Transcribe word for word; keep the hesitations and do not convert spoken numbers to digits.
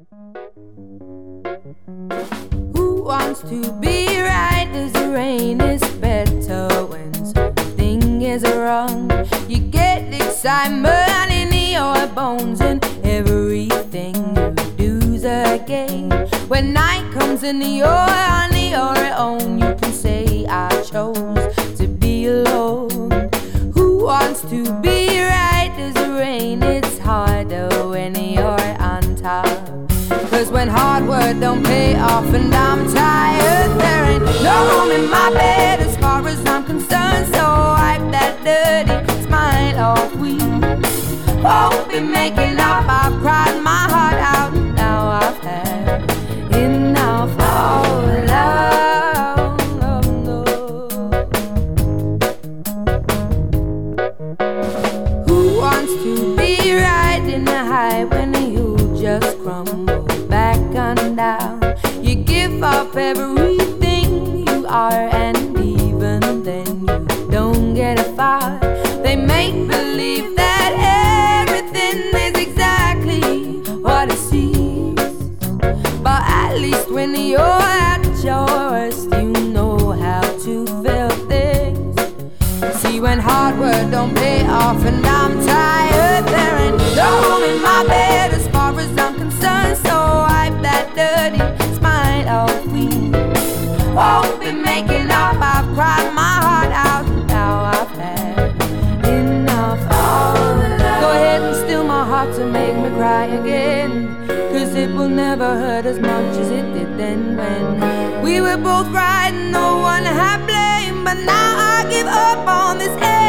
Who wants to be right? Does the rain is better when something is wrong? You get excitement in your bones and everything you do's a game. When night comes and you're on your own, you can say I chose to be alone. Who wants to be right? Does the rain? It's harder when you're on top. Cause when hard work don't pay off and I'm tired, there ain't no room in my bed as far as I'm concerned. So wipe that dirty smile off. We won't be making up. I've cried my heart out. Now I've had enough of love. Who wants to be riding a high when you just crumble back on down? You give up everything you are, and even then you don't get far. They make believe that everything is exactly what it seems, but at least when you're at your worst, you know how to feel things. See, when hard work don't pay off and I'm tired, there ain't no room in my bed as far as I'm concerned. So wipe that dirty smile off. We won't be making up. I've cried my heart out. Now I've had enough of love. Go ahead and still my heart to make me cry again, cause it will never hurt as much as it did then when we were both right and no one had blame. But now I give up on this air.